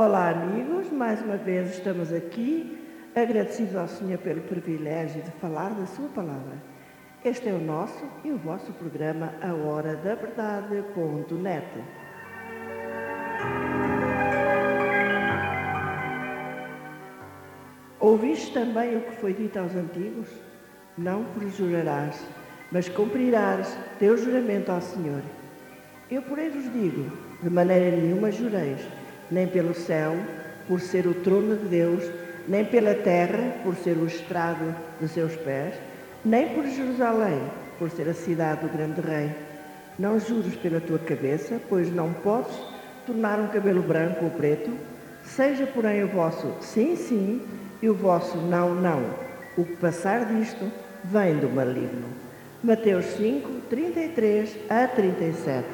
Olá, amigos. Mais uma vez estamos aqui, agradecidos ao Senhor pelo privilégio de falar da sua palavra. Este é o nosso e o vosso programa A Hora da Verdade.net. Ouviste também o que foi dito aos antigos? Não perjurarás, mas cumprirás teu juramento ao Senhor. Eu, porém, vos digo, de maneira nenhuma jureis, nem pelo céu, por ser o trono de Deus, nem pela terra, por ser o estrado de seus pés, nem por Jerusalém, por ser a cidade do grande rei. Não jures pela tua cabeça, pois não podes tornar um cabelo branco ou preto. Seja, porém, o vosso sim, sim, e o vosso não, não. O que passar disto vem do maligno. Mateus 5, 33 a 37.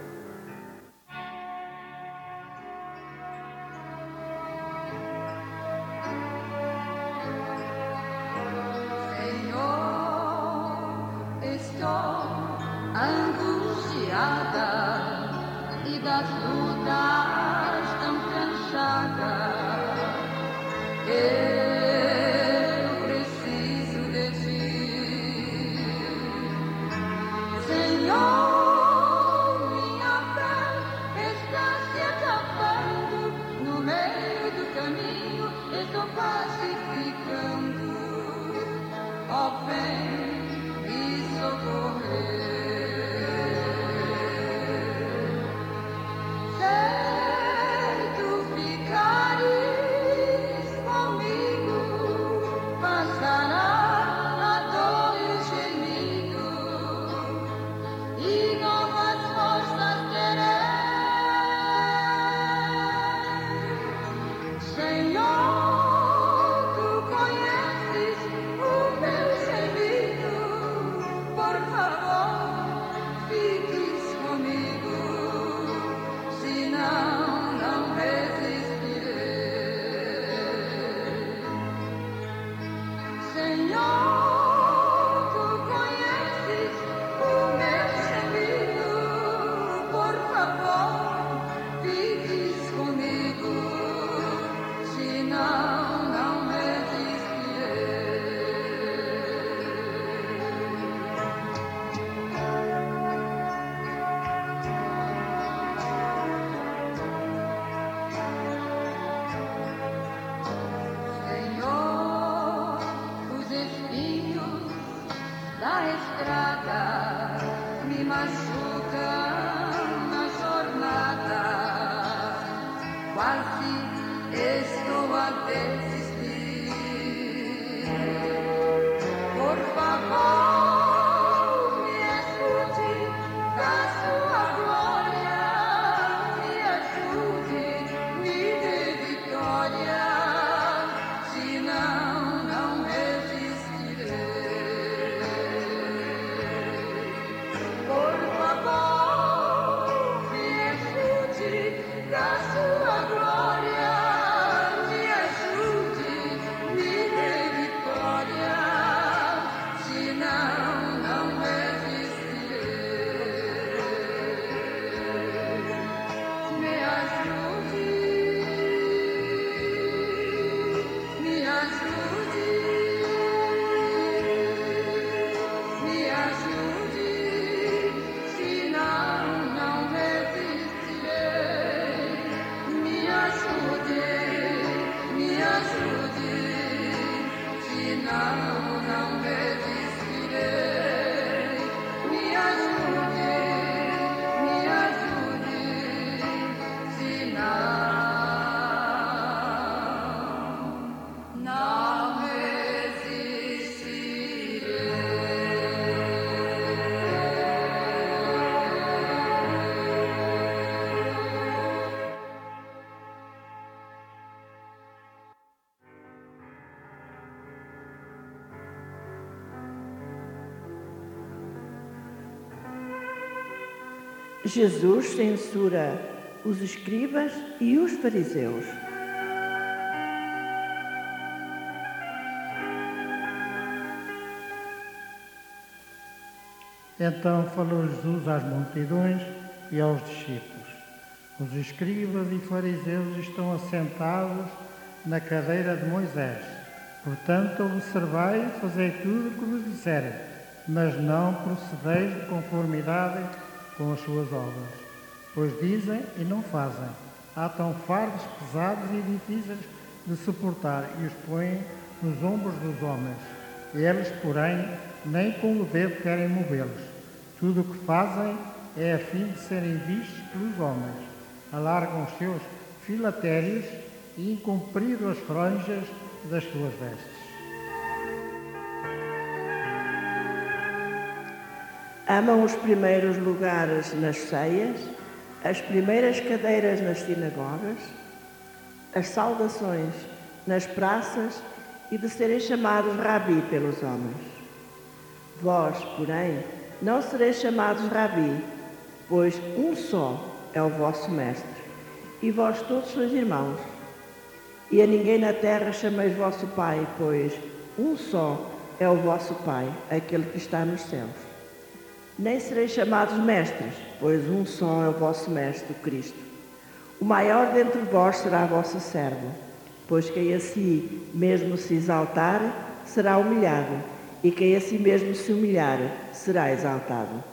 Jesus censura os escribas e os fariseus. Então falou Jesus às multidões e aos discípulos: Os escribas e fariseus estão assentados na cadeira de Moisés. Portanto, observai e fazei tudo o que vos disserem, mas não procedeis de conformidade com as suas obras. Pois dizem e não fazem. Atam fardos pesados e difíceis de suportar e os põem nos ombros dos homens. Eles, porém, nem com o dedo querem movê-los. Tudo o que fazem é a fim de serem vistos pelos homens. Alargam os seus filatérios e incumpriram as franjas das suas vestes. Amam os primeiros lugares nas ceias, as primeiras cadeiras nas sinagogas, as saudações nas praças e de serem chamados rabi pelos homens. Vós, porém, não sereis chamados rabi, pois um só é o vosso mestre, e vós todos sois irmãos. E a ninguém na terra chameis vosso Pai, pois um só é o vosso Pai, aquele que está nos céus. Nem sereis chamados mestres, pois um só é o vosso mestre, o Cristo. O maior dentre vós será vosso servo, pois quem a si mesmo se exaltar, será humilhado, e quem a si mesmo se humilhar, será exaltado.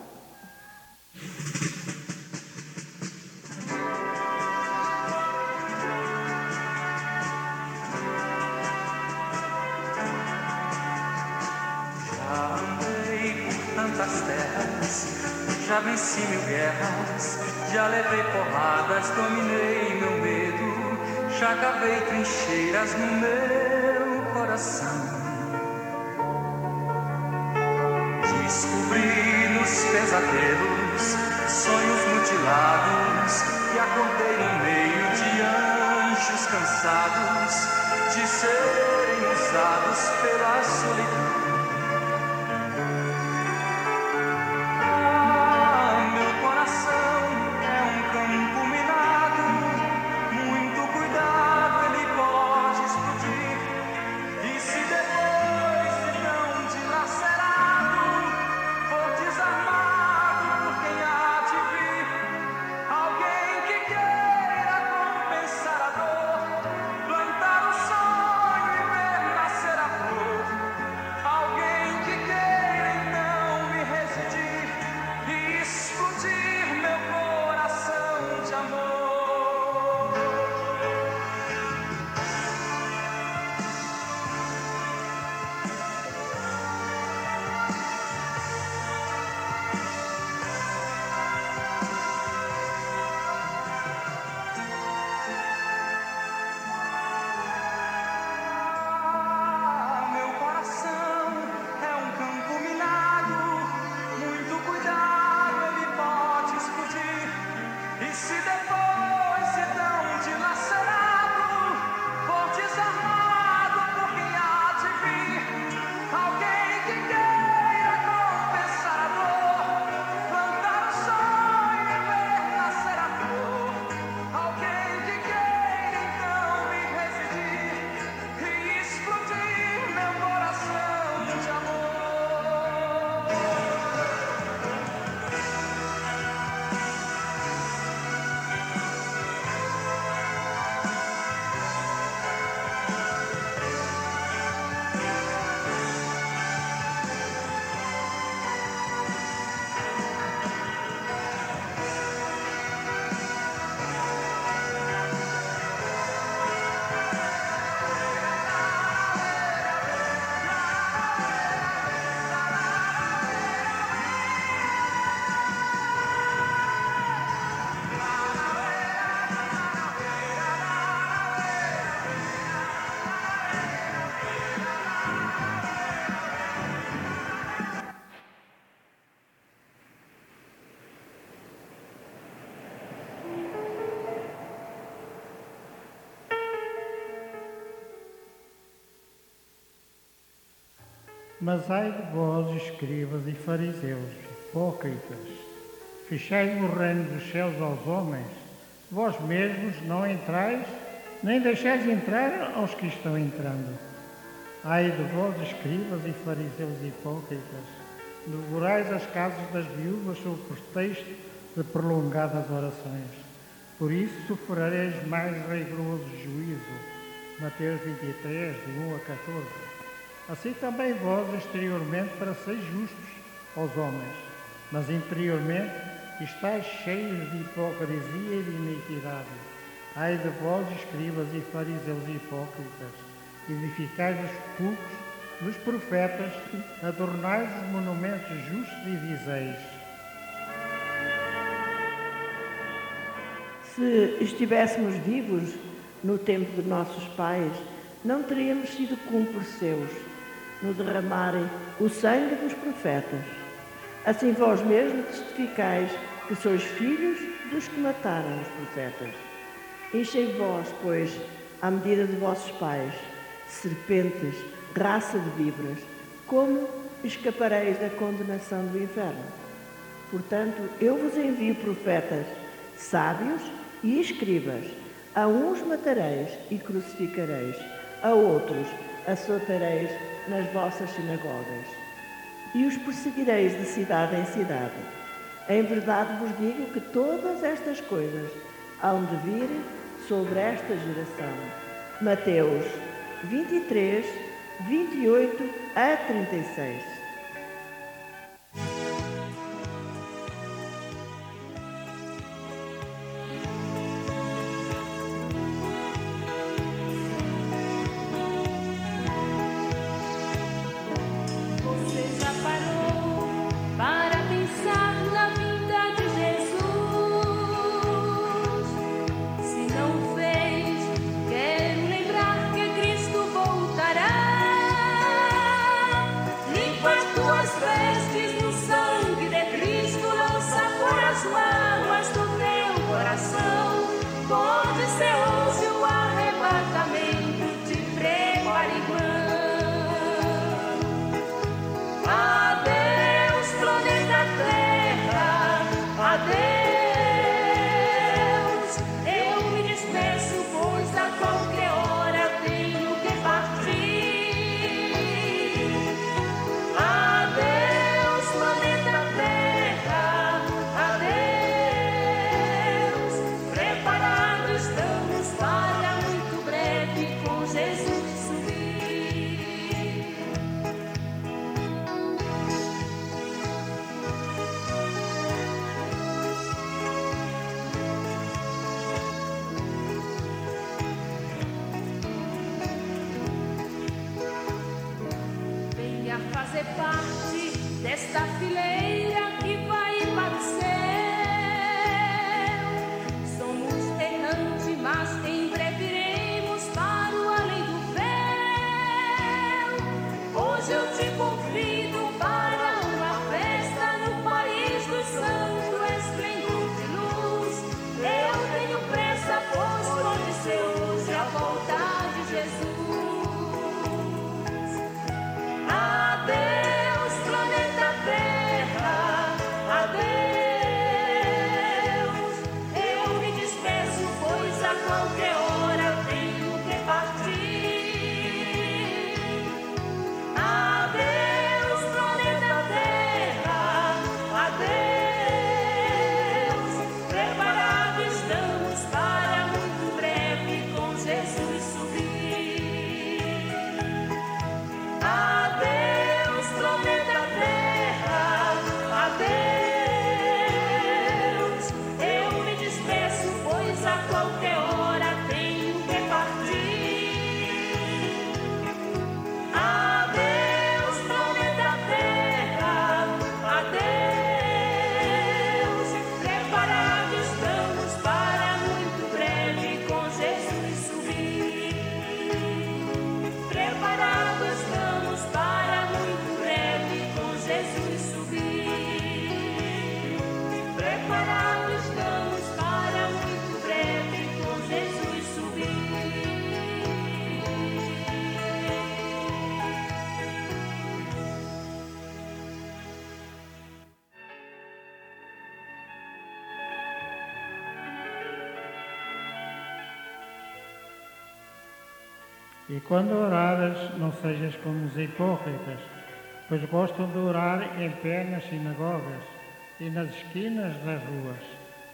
Já venci 1000 guerras, já levei porradas, dominei meu medo, já cavei trincheiras no meu coração. Descobri nos pesadelos sonhos mutilados e acordei no meio de anjos cansados de serem usados pela solidão. Mas ai de vós, escribas e fariseus, hipócritas, fechais o reino dos céus aos homens, vós mesmos não entrais, nem deixais entrar aos que estão entrando. Ai de vós, escribas e fariseus hipócritas, devorais as casas das viúvas sob pretexto de prolongadas orações. Por isso sofrereis mais rigoroso juízo. Mateus 23, de 1 a 14. Assim também vós exteriormente pareceis justos aos homens, mas interiormente estáis cheios de hipocrisia e de iniquidade. Ai de vós, escribas e fariseus hipócritas, edificais os sepulcros dos profetas, adornais os monumentos justos e dizeis: se estivéssemos vivos no tempo de nossos pais, não teríamos sido cúmplices seus no derramarem o sangue dos profetas. Assim vós mesmos testificais que sois filhos dos que mataram os profetas. Enchei vós, pois, à medida de vossos pais, serpentes, raça de víboras, como escapareis da condenação do inferno? Portanto, eu vos envio profetas, sábios e escribas. A uns matareis e crucificareis, a outros açoitareis nas vossas sinagogas, e os perseguireis de cidade em cidade. Em verdade vos digo que todas estas coisas hão de vir sobre esta geração. Mateus 23, 28 a 36. Fazer parte desta fileira que vai para o céu. Somos errantes, mas em breve iremos para o além do véu. Hoje eu te convido para uma festa no país do santo esplendor de luz. Eu tenho pressa, pois pode ser hoje a volta de Jesus. E quando orares, não sejas como os hipócritas, pois gostam de orar em pé nas sinagogas e nas esquinas das ruas,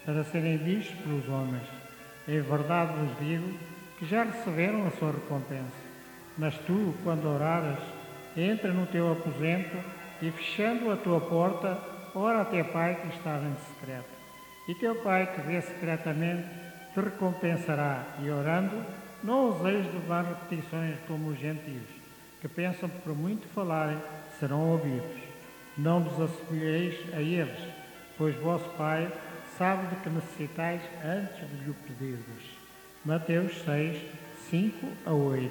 para serem vistos pelos homens. Em verdade vos digo que já receberam a sua recompensa. Mas tu, quando orares, entra no teu aposento e, fechando a tua porta, ora a teu Pai que está em secreto. E teu Pai que vê secretamente te recompensará. E orando, não ouseis levar repetições como os gentios, que pensam que por muito falarem serão ouvidos. Não vos assemelheis a eles, pois vosso Pai sabe de que necessitais antes de lhe pedirdes. Mateus 6, 5 a 8.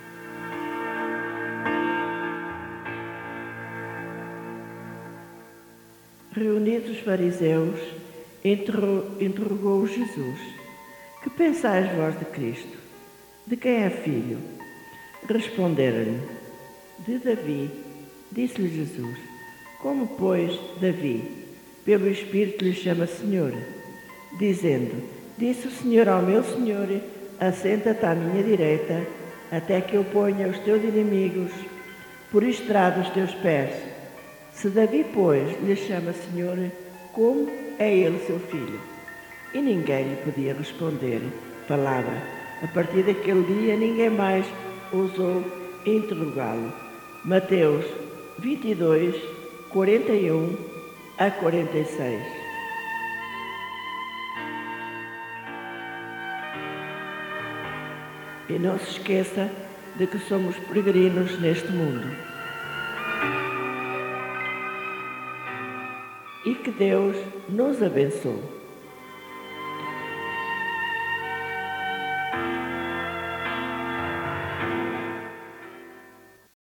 Reunidos os fariseus, interrogou Jesus: Que pensais vós de Cristo? De quem é filho? Responderam-lhe: De Davi. Disse-lhe Jesus: Como, pois, Davi, pelo Espírito lhe chama Senhor? Dizendo: Disse o Senhor ao meu Senhor: Assenta-te à minha direita, até que eu ponha os teus inimigos por estrado dos teus pés. Se Davi, pois, lhe chama Senhor, como é ele seu filho? E ninguém lhe podia responder palavra. A partir daquele dia, ninguém mais ousou interrogá-lo. Mateus 22, 41 a 46. E não se esqueça de que somos peregrinos neste mundo. E que Deus nos abençoe.